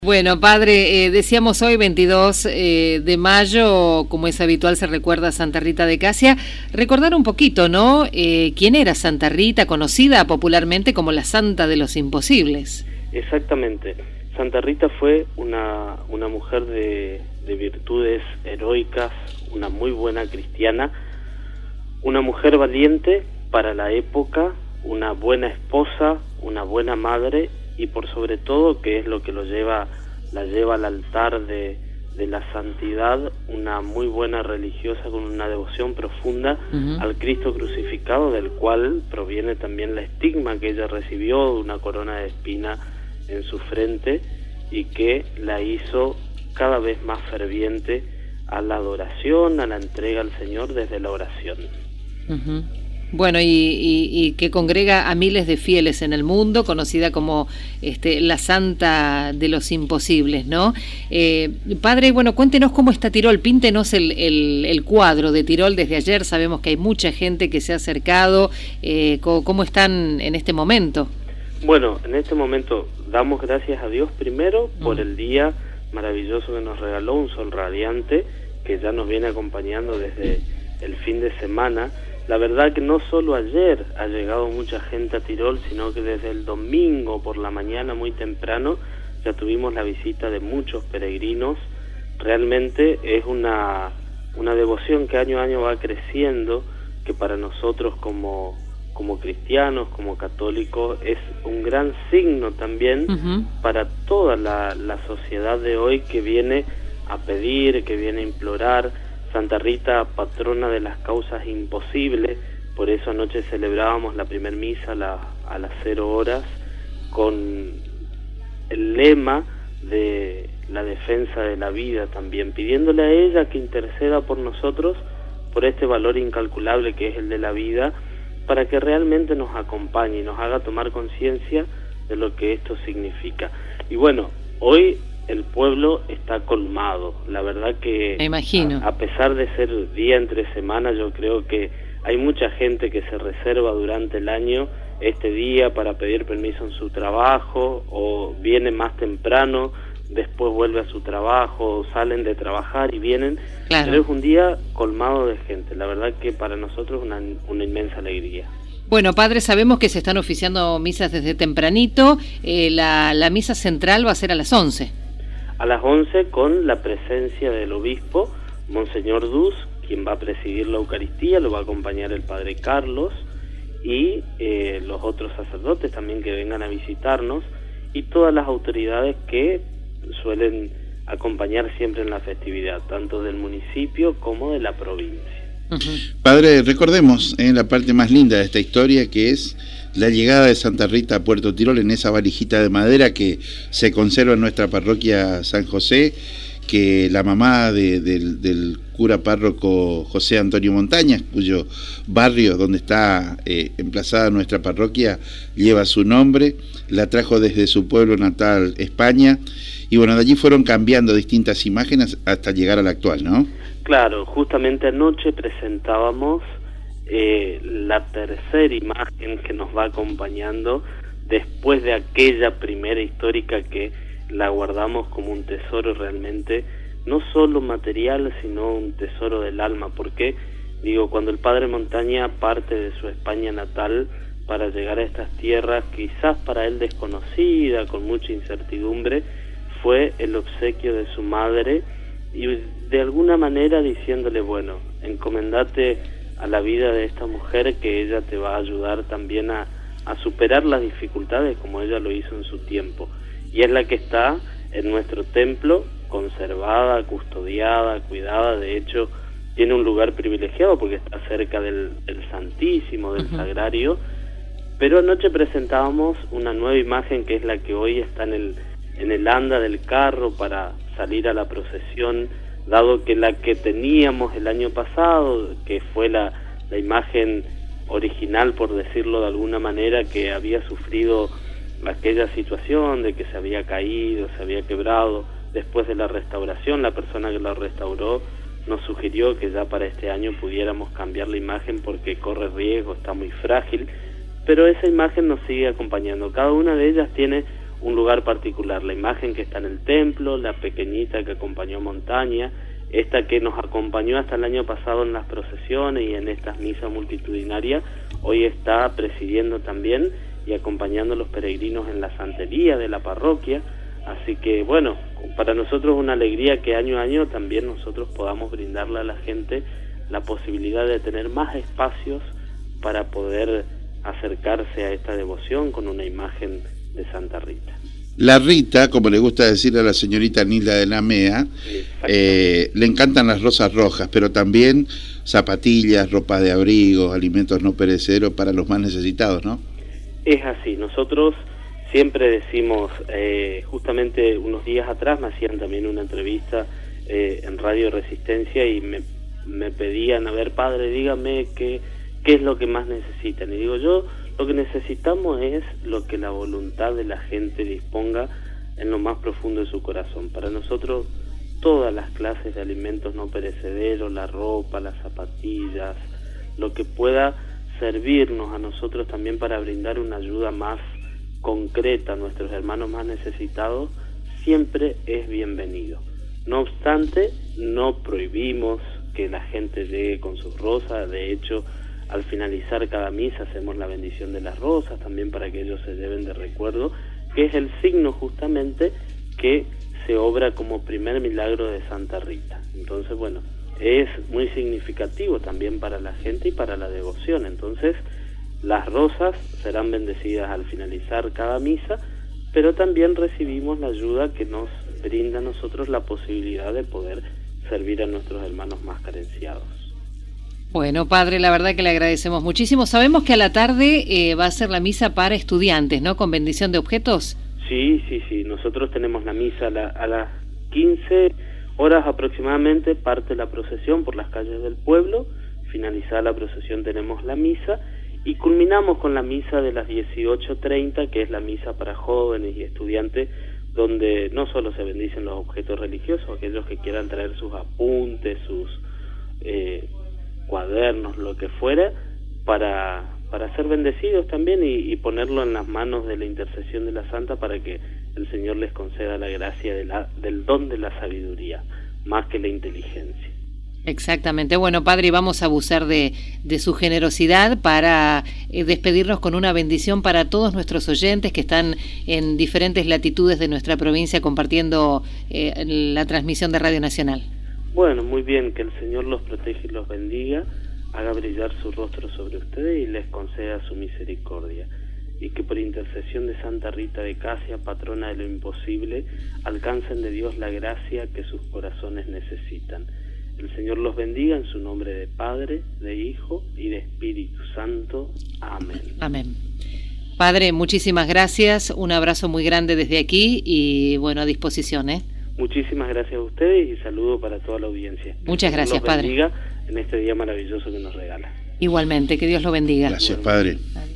Bueno, padre, decíamos hoy 22 de mayo, como es habitual, se recuerda a Santa Rita de Casia. Recordar un poquito, ¿no? ¿Quién era Santa Rita, conocida popularmente como la Santa de los Imposibles? Exactamente. Santa Rita fue una mujer de virtudes heroicas, una muy buena cristiana, una mujer valiente para la época, una buena esposa, una buena madre, y por sobre todo, que es lo que la lleva al altar de la santidad, una muy buena religiosa con una devoción profunda al Cristo crucificado, del cual proviene también la estigma que ella recibió, una corona de espina en su frente, y que la hizo cada vez más ferviente a la adoración, a la entrega al Señor desde la oración. Bueno, y que congrega a miles de fieles en el mundo, conocida como la Santa de los Imposibles, ¿no? Padre, bueno, cuéntenos cómo está Tirol, píntenos el cuadro de Tirol desde ayer. Sabemos que hay mucha gente que se ha acercado. ¿Cómo están en este momento? Bueno, en este momento damos gracias a Dios primero por el día maravilloso que nos regaló, un sol radiante que ya nos viene acompañando desde el fin de semana. La verdad que no solo ayer ha llegado mucha gente a Tirol, sino que desde el domingo por la mañana muy temprano ya tuvimos la visita de muchos peregrinos. Realmente es una devoción que año a año va creciendo, que para nosotros como cristianos, como católicos, es un gran signo también para toda la sociedad de hoy, que viene a pedir, que viene a implorar. Santa Rita, patrona de las causas imposibles, por eso anoche celebrábamos la primer misa a las 0 horas con el lema de la defensa de la vida también, pidiéndole a ella que interceda por nosotros, por este valor incalculable que es el de la vida, para que realmente nos acompañe y nos haga tomar conciencia de lo que esto significa. Y bueno, hoy el pueblo está colmado, la verdad que me imagino. A pesar de ser día entre semana, yo creo que hay mucha gente que se reserva durante el año este día para pedir permiso en su trabajo, o viene más temprano, después vuelve a su trabajo, salen de trabajar y vienen, pero es un día colmado de gente, la verdad que para nosotros es una inmensa alegría. Bueno, padre, sabemos que se están oficiando misas desde tempranito, la misa central va a ser a las 11. A las 11 con la presencia del obispo, Monseñor Dus, quien va a presidir la Eucaristía, lo va a acompañar el padre Carlos y los otros sacerdotes también que vengan a visitarnos, y todas las autoridades que suelen acompañar siempre en la festividad, tanto del municipio como de la provincia. Padre, recordemos la parte más linda de esta historia, que es la llegada de Santa Rita a Puerto Tirol en esa valijita de madera que se conserva en nuestra parroquia San José, que la mamá del cura párroco José Antonio Montañas, cuyo barrio donde está emplazada nuestra parroquia lleva su nombre, la trajo desde su pueblo natal, España, y bueno, de allí fueron cambiando distintas imágenes hasta llegar a la actual, ¿no? Claro, justamente anoche presentábamos la tercera imagen que nos va acompañando después de aquella primera histórica, que la guardamos como un tesoro realmente, no solo material, sino un tesoro del alma, porque digo, cuando el padre Montaña parte de su España natal para llegar a estas tierras, quizás para él desconocida, con mucha incertidumbre, fue el obsequio de su madre, y de alguna manera diciéndole, bueno, encomendate a la vida de esta mujer, que ella te va a ayudar también a superar las dificultades como ella lo hizo en su tiempo, y es la que está en nuestro templo, conservada, custodiada, cuidada. De hecho tiene un lugar privilegiado porque está cerca del Santísimo, del Sagrario. Pero anoche presentábamos una nueva imagen, que es la que hoy está en el anda del carro para salir a la procesión, dado que la que teníamos el año pasado, que fue la imagen original, por decirlo de alguna manera, que había sufrido aquella situación de que se había caído, se había quebrado, después de la restauración, la persona que la restauró nos sugirió que ya para este año pudiéramos cambiar la imagen porque corre riesgo, está muy frágil, pero esa imagen nos sigue acompañando. Cada una de ellas tiene un lugar particular. La imagen que está en el templo, la pequeñita que acompañó a Montaña, esta que nos acompañó hasta el año pasado en las procesiones y en estas misas multitudinarias, hoy está presidiendo también y acompañando a los peregrinos en la santería de la parroquia. Así que bueno, para nosotros es una alegría que año a año también nosotros podamos brindarle a la gente la posibilidad de tener más espacios para poder acercarse a esta devoción con una imagen de Santa Rita. La Rita, como le gusta decir a la señorita Nilda de la Mea, le encantan las rosas rojas, pero también zapatillas, ropa de abrigo, alimentos no perecederos para los más necesitados, ¿no? Es así, nosotros siempre decimos, justamente unos días atrás me hacían también una entrevista en Radio Resistencia y me pedían, a ver, padre, dígame qué es lo que más necesitan. Y digo yo, lo que necesitamos es lo que la voluntad de la gente disponga en lo más profundo de su corazón. Para nosotros, todas las clases de alimentos no perecederos, la ropa, las zapatillas, lo que pueda servirnos a nosotros también para brindar una ayuda más concreta a nuestros hermanos más necesitados, siempre es bienvenido. No obstante, no prohibimos que la gente llegue con sus rosas. De hecho, al finalizar cada misa hacemos la bendición de las rosas también para que ellos se lleven de recuerdo, que es el signo justamente que se obra como primer milagro de Santa Rita. Entonces, bueno, es muy significativo también para la gente y para la devoción. Entonces, las rosas serán bendecidas al finalizar cada misa, pero también recibimos la ayuda que nos brinda a nosotros la posibilidad de poder servir a nuestros hermanos más carenciados. Bueno, padre, la verdad que le agradecemos muchísimo. Sabemos que a la tarde va a ser la misa para estudiantes, ¿no? Con bendición de objetos. Sí. Nosotros tenemos la misa a las 15 horas aproximadamente, parte la procesión por las calles del pueblo. Finalizada la procesión tenemos la misa y culminamos con la misa de las 18:30, que es la misa para jóvenes y estudiantes, donde no solo se bendicen los objetos religiosos, aquellos que quieran traer sus apuntes, sus cuadernos, lo que fuera, para ser bendecidos también y ponerlo en las manos de la intercesión de la Santa para que el Señor les conceda la gracia del don de la sabiduría, más que la inteligencia. Exactamente. Bueno, padre, vamos a abusar de su generosidad para despedirnos con una bendición para todos nuestros oyentes que están en diferentes latitudes de nuestra provincia compartiendo la transmisión de Radio Nacional. Bueno, muy bien, que el Señor los proteja y los bendiga, haga brillar su rostro sobre ustedes y les conceda su misericordia, y que por intercesión de Santa Rita de Casia, patrona de lo imposible, alcancen de Dios la gracia que sus corazones necesitan. El Señor los bendiga en su nombre de Padre, de Hijo y de Espíritu Santo. Amén. Amén. Padre, muchísimas gracias, un abrazo muy grande desde aquí y bueno, a disposición, ¿eh? Muchísimas gracias a ustedes y saludo para toda la audiencia. Muchas gracias, Padre. Padre. Dios los bendiga en este día maravilloso que nos regala. Igualmente, que Dios lo bendiga. Gracias, Padre.